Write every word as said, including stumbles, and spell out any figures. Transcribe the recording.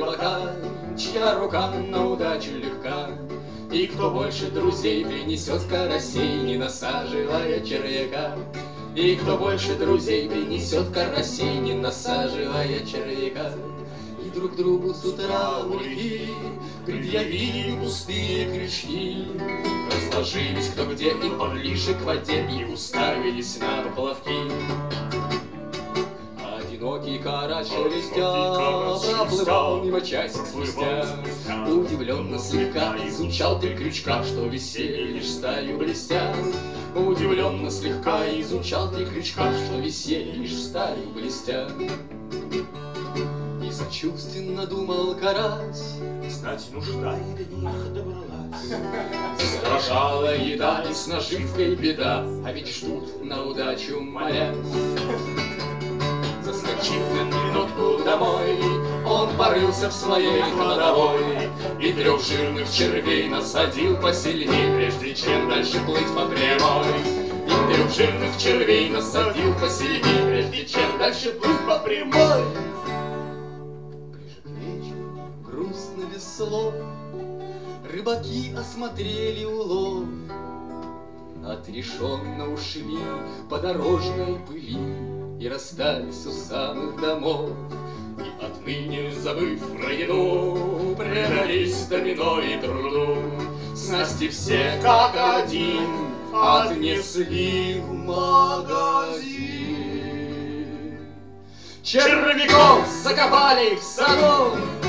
рыбака, чья рука на удачу легка. И кто больше друзей принесет карасей, не насаживая червяка. И кто больше друзей принесет карасей, не насаживая червяка. И друг другу с утра у реки предъявили пустые крючки. Разложились кто где и поближе к воде, и уставились на поплавки. Одинокий карась шелестя проплывал мимо часик спустя. Удивленно слегка изучал три крючка, что висели лишь стаю блестя. Удивленно слегка изучал три крючка, что висели лишь стаю блестя. И сочувственно думал карась, знать, нужда и до них добралась. Задрожала еда, и с наживкой беда, а ведь ждут на удачу молясь. Заскочив на минутку домой, он порылся в своей кладовой и трех жирных червей насадил посильней, прежде чем дальше плыть по прямой. И трех жирных червей насадил посильней, прежде чем дальше плыть по прямой. Ближе к вечеру, грустно без слов, рыбаки осмотрели улов. Отрешенно ушли по дорожной пыли и расстались у самых домов. И отныне, забыв про еду, предались домино и труду. Снасти все как один отнесли в магазин. Червяков закопали в саду,